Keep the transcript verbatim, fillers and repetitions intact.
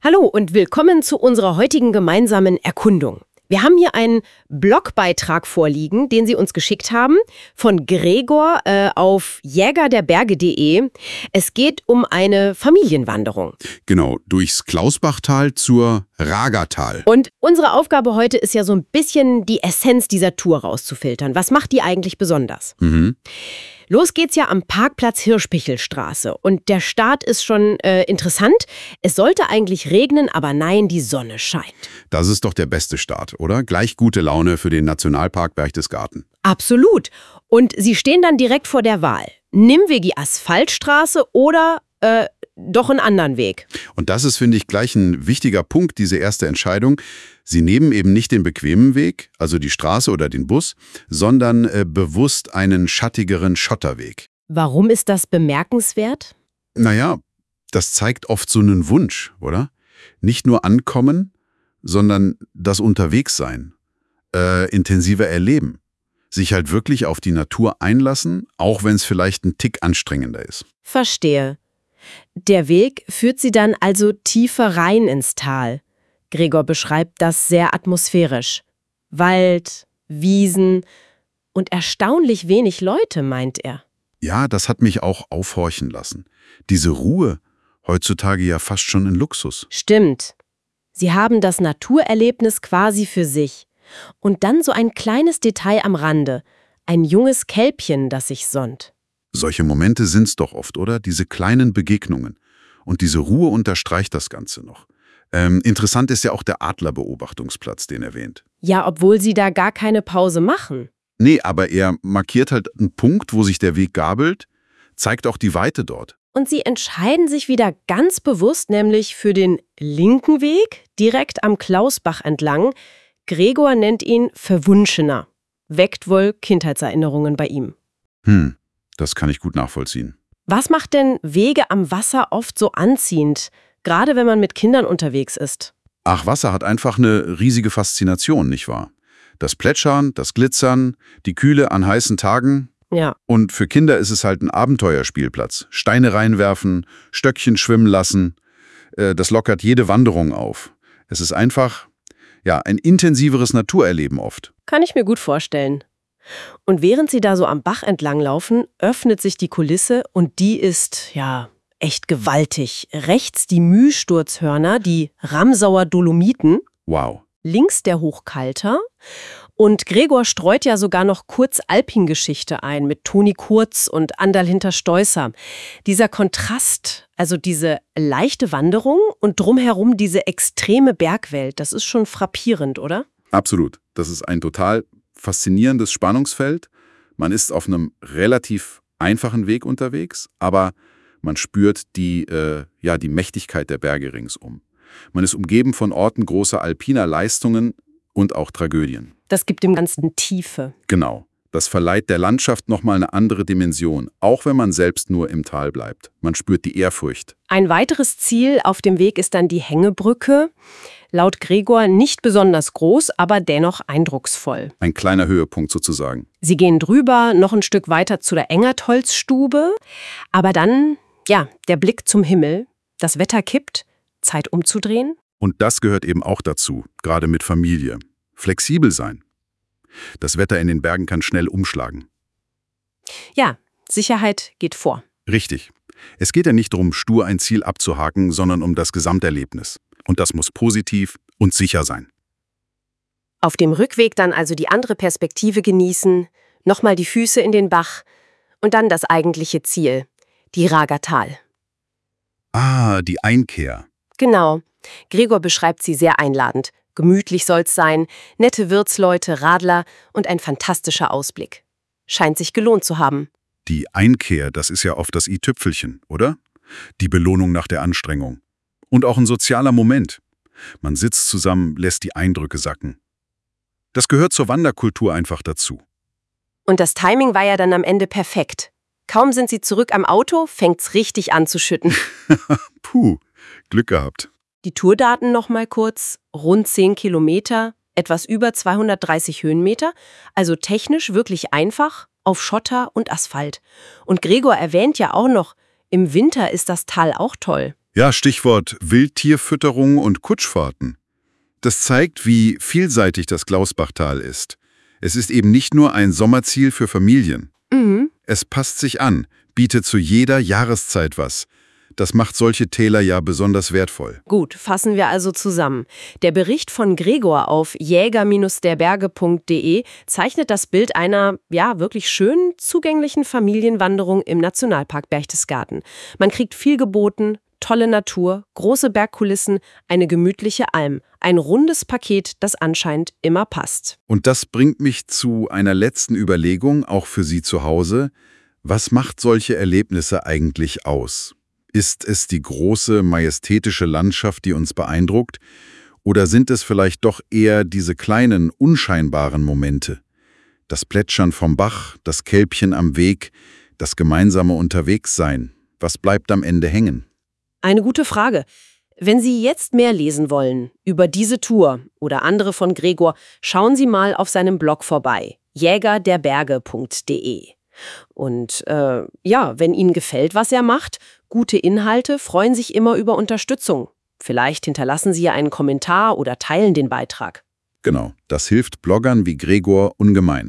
Hallo und willkommen zu unserer heutigen gemeinsamen Erkundung. Wir haben hier einen Blogbeitrag vorliegen, den Sie uns geschickt haben, von Gregor äh, auf jägerderberge punkt de. Es geht um eine Familienwanderung. Genau, durchs Klausbachtal zur Ragertal. Und unsere Aufgabe heute ist ja so ein bisschen die Essenz dieser Tour rauszufiltern. Was macht die eigentlich besonders? Mhm. Los geht's ja am Parkplatz Hirschpichelstraße und der Start ist schon äh, interessant. Es sollte eigentlich regnen, aber nein, die Sonne scheint. Das ist doch der beste Start, oder? Gleich gute Laune für den Nationalpark Berchtesgaden. Absolut. Und Sie stehen dann direkt vor der Wahl. Nehmen wir die Asphaltstraße oder äh, doch einen anderen Weg? Und das ist, finde ich, gleich ein wichtiger Punkt, diese erste Entscheidung. Sie nehmen eben nicht den bequemen Weg, also die Straße oder den Bus, sondern äh, bewusst einen schattigeren Schotterweg. Warum ist das bemerkenswert? Naja, das zeigt oft so einen Wunsch, oder? Nicht nur ankommen, sondern das Unterwegssein, äh, intensiver erleben. Sich halt wirklich auf die Natur einlassen, auch wenn es vielleicht ein Tick anstrengender ist. Verstehe. Der Weg führt Sie dann also tiefer rein ins Tal. Gregor beschreibt das sehr atmosphärisch. Wald, Wiesen und erstaunlich wenig Leute, meint er. Ja, das hat mich auch aufhorchen lassen. Diese Ruhe, heutzutage ja fast schon ein Luxus. Stimmt. Sie haben das Naturerlebnis quasi für sich. Und dann so ein kleines Detail am Rande. Ein junges Kälbchen, das sich sonnt. Solche Momente sind's doch oft, oder? Diese kleinen Begegnungen. Und diese Ruhe unterstreicht das Ganze noch. Ähm, interessant ist ja auch der Adlerbeobachtungsplatz, den erwähnt. Ja, obwohl Sie da gar keine Pause machen. Nee, aber er markiert halt einen Punkt, wo sich der Weg gabelt, zeigt auch die Weite dort. Und Sie entscheiden sich wieder ganz bewusst, nämlich für den linken Weg, direkt am Klausbach entlang. Gregor nennt ihn verwunschener. Weckt wohl Kindheitserinnerungen bei ihm. Hm, das kann ich gut nachvollziehen. Was macht denn Wege am Wasser oft so anziehend, gerade wenn man mit Kindern unterwegs ist? Ach, Wasser hat einfach eine riesige Faszination, nicht wahr? Das Plätschern, das Glitzern, die Kühle an heißen Tagen. Ja. Und für Kinder ist es halt ein Abenteuerspielplatz. Steine reinwerfen, Stöckchen schwimmen lassen. Äh, das lockert jede Wanderung auf. Es ist einfach, ja, ein intensiveres Naturerleben oft. Kann ich mir gut vorstellen. Und während Sie da so am Bach entlang laufen, öffnet sich die Kulisse und die ist, ja, echt gewaltig. Rechts die Mühlsturzhörner, die Ramsauer Dolomiten. Wow. Links der Hochkalter. Und Gregor streut ja sogar noch kurz Alpingeschichte ein mit Toni Kurz und Anderl Hinterstoisser. Dieser Kontrast, also diese leichte Wanderung und drumherum diese extreme Bergwelt, das ist schon frappierend, oder? Absolut. Das ist ein total faszinierendes Spannungsfeld. Man ist auf einem relativ einfachen Weg unterwegs, aber man spürt die, äh, ja, die Mächtigkeit der Berge ringsum. Man ist umgeben von Orten großer alpiner Leistungen und auch Tragödien. Das gibt dem Ganzen Tiefe. Genau. Das verleiht der Landschaft nochmal eine andere Dimension, auch wenn man selbst nur im Tal bleibt. Man spürt die Ehrfurcht. Ein weiteres Ziel auf dem Weg ist dann die Hängebrücke. Laut Gregor nicht besonders groß, aber dennoch eindrucksvoll. Ein kleiner Höhepunkt sozusagen. Sie gehen drüber, noch ein Stück weiter zu der Engertholzstube. Aber dann, ja, der Blick zum Himmel. Das Wetter kippt. Zeit umzudrehen. Und das gehört eben auch dazu, gerade mit Familie. Flexibel sein. Das Wetter in den Bergen kann schnell umschlagen. Ja, Sicherheit geht vor. Richtig. Es geht ja nicht darum, stur ein Ziel abzuhaken, sondern um das Gesamterlebnis. Und das muss positiv und sicher sein. Auf dem Rückweg dann also die andere Perspektive genießen, nochmal die Füße in den Bach und dann das eigentliche Ziel, die Ragertal. Ah, die Einkehr. Genau. Gregor beschreibt sie sehr einladend. Gemütlich soll's sein, nette Wirtsleute, Radler und ein fantastischer Ausblick. Scheint sich gelohnt zu haben. Die Einkehr, das ist ja oft das i-Tüpfelchen, oder? Die Belohnung nach der Anstrengung. Und auch ein sozialer Moment. Man sitzt zusammen, lässt die Eindrücke sacken. Das gehört zur Wanderkultur einfach dazu. Und das Timing war ja dann am Ende perfekt. Kaum sind sie zurück am Auto, fängt's richtig an zu schütten. Puh, Glück gehabt. Die Tourdaten noch mal kurz. Rund zehn Kilometer, etwas über zweihundertdreißig Höhenmeter. Also technisch wirklich einfach, auf Schotter und Asphalt. Und Gregor erwähnt ja auch noch, im Winter ist das Tal auch toll. Ja, Stichwort Wildtierfütterung und Kutschfahrten. Das zeigt, wie vielseitig das Glausbachtal ist. Es ist eben nicht nur ein Sommerziel für Familien. Mhm. Es passt sich an, bietet zu jeder Jahreszeit was. Das macht solche Täler ja besonders wertvoll. Gut, fassen wir also zusammen. Der Bericht von Gregor auf jäger der berge punkt de zeichnet das Bild einer, ja, wirklich schönen, zugänglichen Familienwanderung im Nationalpark Berchtesgaden. Man kriegt viel geboten, tolle Natur, große Bergkulissen, eine gemütliche Alm. Ein rundes Paket, das anscheinend immer passt. Und das bringt mich zu einer letzten Überlegung, auch für Sie zu Hause. Was macht solche Erlebnisse eigentlich aus? Ist es die große, majestätische Landschaft, die uns beeindruckt? Oder sind es vielleicht doch eher diese kleinen, unscheinbaren Momente? Das Plätschern vom Bach, das Kälbchen am Weg, das gemeinsame Unterwegssein. Was bleibt am Ende hängen? Eine gute Frage. Wenn Sie jetzt mehr lesen wollen über diese Tour oder andere von Gregor, schauen Sie mal auf seinem Blog vorbei, jäger der berge punkt de. Und äh, ja, wenn Ihnen gefällt, was er macht, gute Inhalte freuen sich immer über Unterstützung. Vielleicht hinterlassen Sie ja einen Kommentar oder teilen den Beitrag. Genau, das hilft Bloggern wie Gregor ungemein.